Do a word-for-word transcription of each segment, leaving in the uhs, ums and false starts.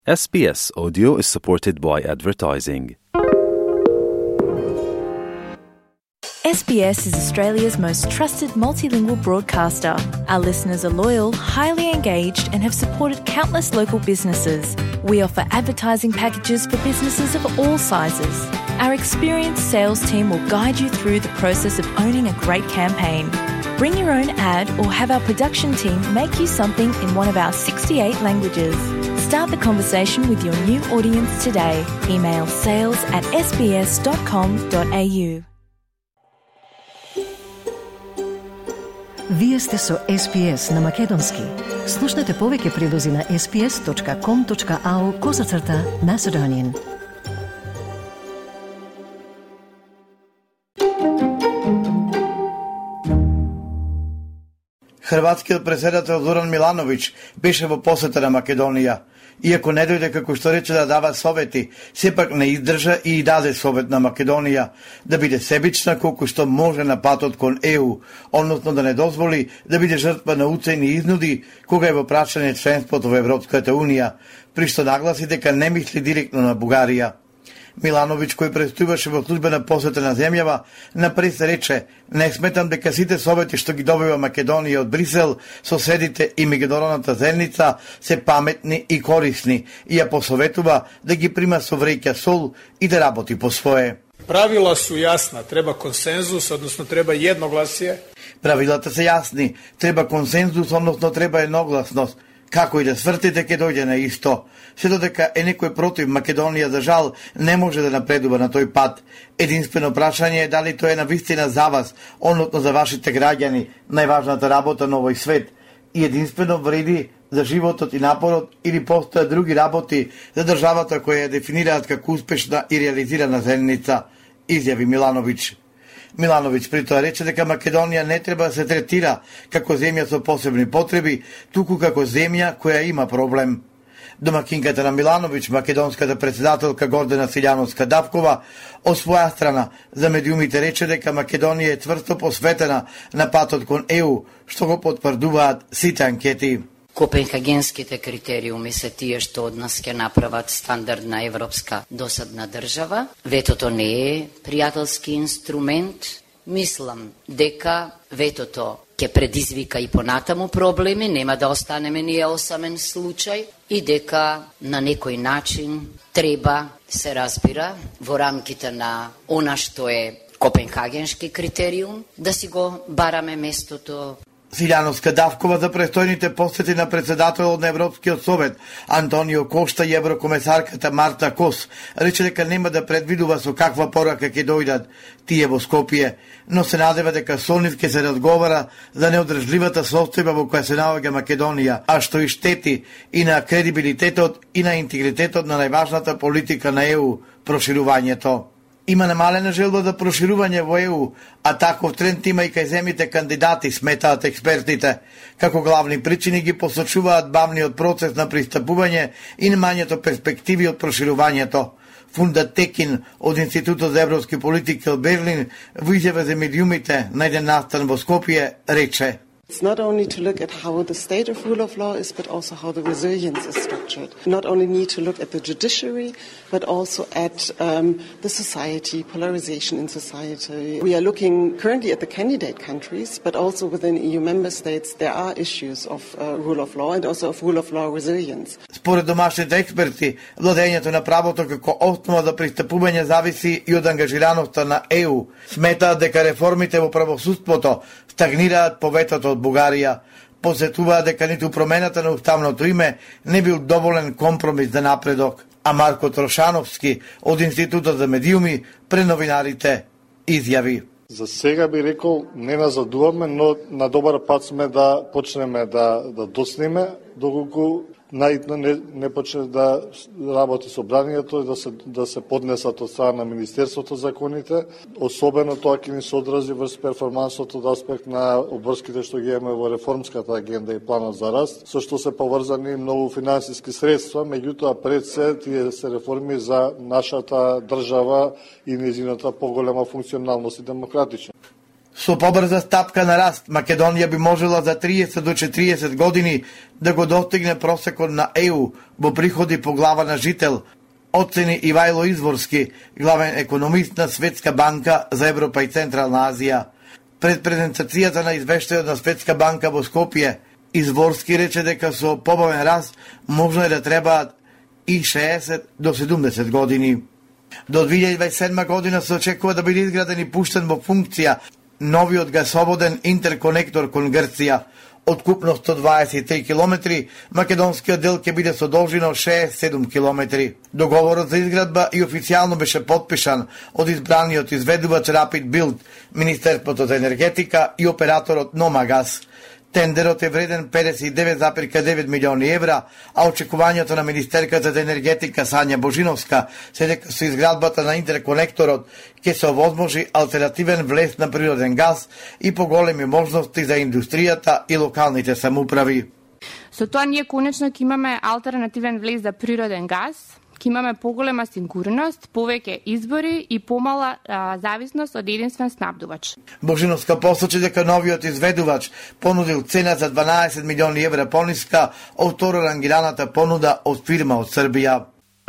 S B S Audio is supported by advertising. S B S is Australia's most trusted multilingual broadcaster. Our listeners are loyal, highly engaged, and have supported countless local businesses. We offer advertising packages for businesses of all sizes. Our experienced sales team will guide you through the process of owning a great campaign. Bring your own ad or have our production team make you something in one of our sixty-eight languages. Start the conversation with your new audience today. Email sales at s b s dot com dot a u. Вие сте со С Б С на Македонски. Слушнете повеќе прилози на s b s dot com dot a u козацрта Macedonian. Хрватскиот председател Зоран Милановиќ беше во посета на Македонија. Иако не дојде како што рече да дава совети, сепак не издржа и даде совет на Македонија да биде себична колку што може на патот кон Е У, односно да не дозволи да биде жртва на уцени изнуди кога е во прашање членството во Европската Унија, при што нагласи дека не мисли директно на Бугарија. Милановиќ, кој престојуваше во службена посета на земјава, напред рече: "Не сметам дека сите совети што ги добива Македонија од Брисел, соседите и меѓународната заедница се паметни и корисни, и ја посоветува да ги прима со вреќа сол и да работи по свое." Правила су јасна, треба консензус, односно треба едногласие. Правилата се јасни, треба консензус, односно треба едногласност. Како и да свртите, ќе дојде на исто. Се додека е некој против Македонија, за жал, не може да напредува на тој пат. Единствено прашање е дали тоа е навистина за вас, односно за вашите граѓани, најважната работа на овој свет. И единствено вреди за животот и напорот, или постојат други работи за државата која ја дефинираат како успешна и реализирана заедница, изјави Милановиќ. Милановиќ при тоа рече дека Македонија не треба да се третира како земја со посебни потреби, туку како земја која има проблем. Домакинката на Милановиќ, македонската председателка Гордана Силјановска-Давкова, од своја страна за медиумите рече дека Македонија е цврсто посветена на патот кон Е У, што го потврдуваат сите анкети. Копенхагенските критериуми се тие што од нас ќе направат стандардна европска досадна држава. Ветото не е пријателски инструмент. Мислам дека ветото ќе предизвика и понатаму проблеми, нема да останеме ние осамен случај, и дека на некој начин треба се разбира во рамките на она што е Копенхагенски критериум да си го бараме местото. Силјановска-Давкова за престојните посети на председателот на Европскиот совет Антонио Кошта и еврокомесарката Марта Кос рече дека нема да предвидува со каква порака ќе дојдат тие во Скопје, но се надева дека со нив ќе се разговара за неодржливата состојба во која се наоѓа Македонија, а што и штети и на кредибилитетот и на интегритетот на најважната политика на Е У, проширувањето. Има намалена желба за проширување во Е У, а таков тренд има и кај земите кандидати, сметаат експертите. Како главни причини ги посочуваат бавниот процес на пристапување и немањето перспективи од проширувањето. Фунда Текин од Институтот за европски политики од Берлин во изјава за медиумите на еден настан во Скопје рече: It's not only to look at how the state of rule of law is, but also how the resilience is structured. Not only need to look at the judiciary, but also at um, the society, polarization in society. We are looking currently at the candidate countries, but also within E U member states there are issues of uh, rule of law and also of rule of law resilience. Според домашните експерти, владењето на правото како основа за пристапување зависи и од ангажираноста на Е У. Сметаат дека реформите во правосудството стагнираат по ветото од Бугарија. Посетуваат дека ниту промената на уставното име не бил доволен компромис за напредок. А Марко Трошановски од Институтот за медиуми пред новинарите изјави: За сега би рекол не назадуваме, но на добар пат сме да почнеме да, да досниме, доколку наитно не, не почне да работи собранието и да се, да се поднесат од страна на Министерството законите. Особено тоа ќе ни се одрази врз перформансот од аспект на обврските што ги имаме во реформската агенда и планот за раст, со што се поврзани многу финансиски средства, меѓутоа пред се тие се реформи за нашата држава и нејзината поголема функционалност и демократичност. Со побрза стапка на раст, Македонија би можела за триесет до четириесет години да го достигне просекот на Е У во приходи по глава на жител, оцени Ивајло Изворски, главен економист на Светска банка за Европа и Централна Азија. Пред презентацијата на извештајот на Светска банка во Скопје, Изворски рече дека со побавен раст можно е да требаат и шеесет до седумдесет години. До две илјади дваесет и седма година се очекува да биде изграден и пуштен во функција новиот гасоводен интерконектор кон Грција. Од купно сто дваесет и три километри, македонскиот дел ќе биде со должина шеесет и седум километри. Договорот за изградба и официјално беше потпишан од избраниот изведувач Rapid Build, Министерството за енергетика и операторот Номагас. Тендерот е вреден педесет и девет зарез девет милиони евра, а очекувањето на Министерката за енергетика Сања Божиновска се дека со изградбата на интерконекторот ќе се овозможи алтернативен влез на природен газ и поголеми можности за индустријата и локалните самоуправи. Со тоа ние конечно ќе имаме алтернативен влез за природен газ, ќе имаме поголема сигурност, повеќе избори и помала а, зависност од единствен снабдувач. Божиновска посочи дека новиот изведувач понудил цена за дванаесет милиони евра пониска од второрангираната понуда од фирма од Србија.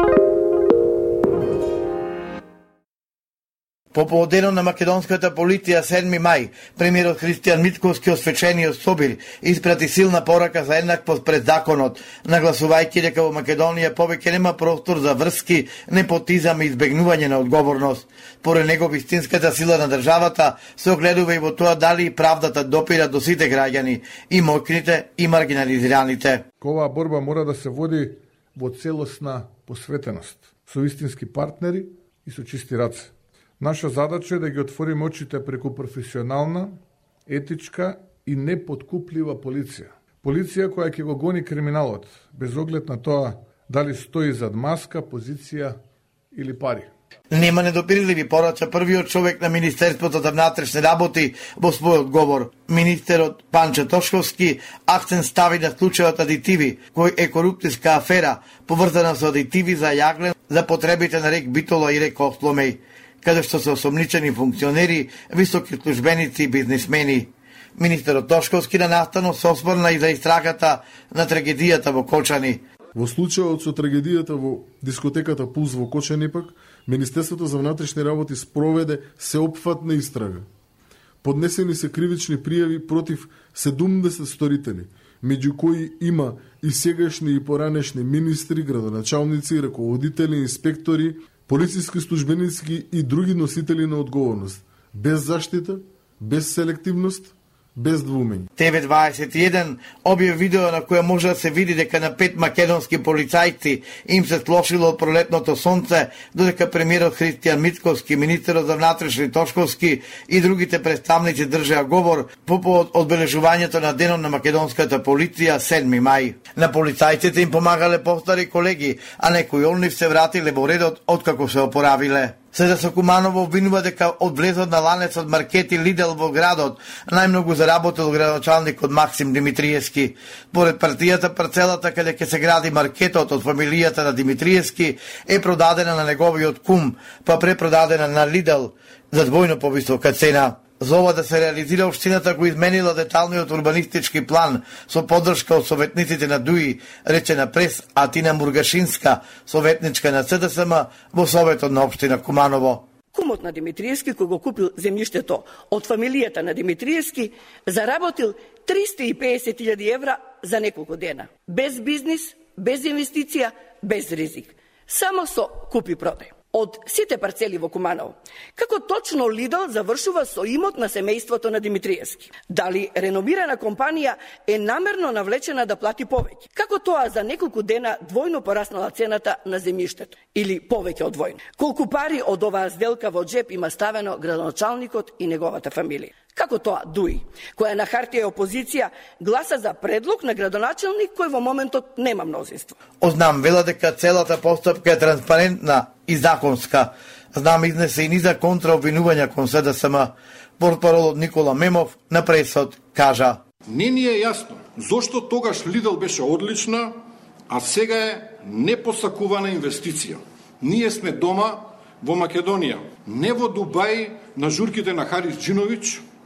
По поводено на македонската полиција седми мај, премиерот Христијан Митковски од свечениот собир испрати силна порака за еднаквост пред законот, нагласувајќи дека во Македонија повеќе нема простор за врски, непотизам и избегнување на одговорност. Поред него вистинската сила на државата се огледува и во тоа дали правдата допира до сите граѓани, и моќните и маргинализираните. Оваа борба мора да се води во целосна посветеност, со истински партнери и со чисти раце. Наша задача е да ги отвориме очите преку професионална, етичка и непоткуплива полиција. Полиција која ќе го гони криминалот, без оглед на тоа дали стои зад маска, позиција или пари. Нема недопирливи, порача првиот човек на Министерството за внатрешни работи во својот говор. Министерот Панчо Тошковски акцент стави на случајот адитиви, кој е коруптивска афера, поврзана со адитиви за јаглен за потребите на рек Битола и рек Осломеј, каде што се осомничени функционери, високи службеници и бизнисмени. Министерот Тошковски на наставно се осврна и за истрагата на трагедијата во Кочани. Во случајот со трагедијата во дискотеката Пулс во Кочани пак, Министерството за внатрешни работи спроведе сеопфатна истрага. Поднесени се кривични пријави против седумдесет сторители, меѓу кои има и сегашни и поранешни министри, градоначалници, раководители, инспектори, полициски службеници и други носители на одговорност, без заштита, без селективност, без двумење. Те ве дваесет и еден објави видео на кое може да се види дека на пет македонски полицајци им се слошило од пролетното сонце, додека премиерот Христијан Митковски, министерот за внатрешни Тошковски и другите представници држаа говор по повод одбележувањето на денот на македонската полиција седми мај. На полицајците им помагале постари колеги, а некои од нив се вратиле во редот откако се опоравиле. Седа со Куманово обвинува дека од влезот на ланецот маркети Лидел во градот најмногу заработил градоначалникот Максим Димитриевски. Поред партијата, парцелата каде ќе се гради маркетот од фамилијата на Димитриевски е продадена на неговиот кум, па препродадена на Лидел за двојно повисока цена. За ова да се реализира, општината го изменила деталниот урбанистички план со поддршка од советниците на ДУИ, рече на прес Атина Мургашинска, советничка на С Д С М во Советот на општина Куманово. Кумот на Димитриевски, кој го купил земјиштето од фамилијата на Димитриевски, заработил триста и педесет илјади евра за неколку дена. Без бизнис, без инвестиција, без ризик. Само со купи-продај. Од сите парцели во Куманово, како точно Лидл завршува со имот на семејството на Димитриевски? Дали реномирана компанија е намерно навлечена да плати повеќе? Како тоа за неколку дена двојно пораснала цената на земјиштето? Или повеќе од двојно? Колку пари од оваа сделка во джеп има ставено градоначалникот и неговата фамилија? Како тоа ДУИ, која на хартија е опозиција, гласа за предлог на градоначалник кој во моментот нема мнозинство? Ознам вела дека целата постапка е транспарентна и законска. Знам изнесе и низа контраобвинувања кон С Д С М. Портпаролот Никола Мемов на пресот кажа: Не ни е јасно зошто тогаш Лидл беше одлична, а сега е непосакувана инвестиција. Ние сме дома во Македонија, не во Дубај на журките на Харис Джиновиќ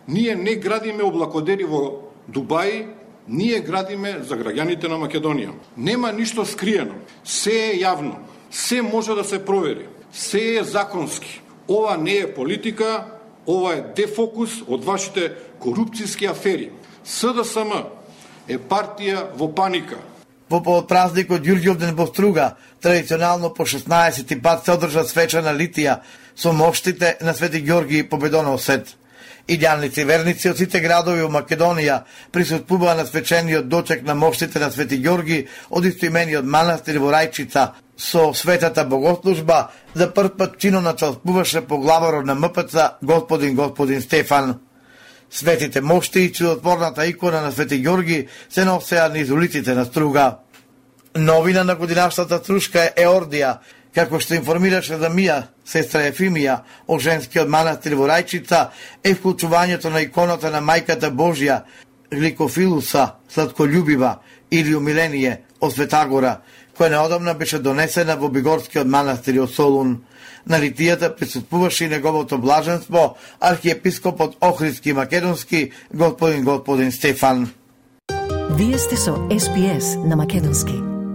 Ние не градиме облакодери во Дубај, ние градиме за граѓаните на Македонија. Нема ништо скриено. Се е јавно. Се може да се провери. Се е законски. Ова не е политика, ова е дефокус од вашите корупцијски афери. С Д С М е партија во паника. Во повод празникот Ѓурѓовден во Струга, традиционално по шеснаесети пат се одржа свечана литија со моштите на Свети Ѓорги победоносец. Идеалници верници од сите градови во Македонија присуствуваа на свечениот дочек на моштите на Свети Ѓорги од истоимениот манастир во Рајчица со светата богослужба. За прв пат чино началствуваше поглаварот на М П Ц господин господин Стефан. Светите мошти и чудотворната икона на Свети Ѓорги се носеа низ улиците на Струга. Новина на годинашната струшка е Еордија, како што информираше за Мија, сестра Ефимија, о женскиот манастир во Рајчица, е вклучувањето на иконата на Мајката Божја, Гликофилуса, сладколюбива, или умиление од Светагора, која неодамна беше донесена во Бигорскиот манастир од Солун. На литијата присуствуваше и неговото блаженство, архиепископот Охридски Македонски, господин господин Стефан. Вие сте со С Б С на Македонски.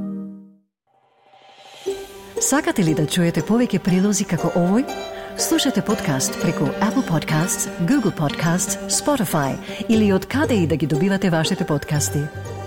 Сакате ли да чуете повеќе прилози како овој? Слушате подкаст преку Apple Podcasts, Google Podcasts, Spotify или од каде и да ги добивате вашите подкасти.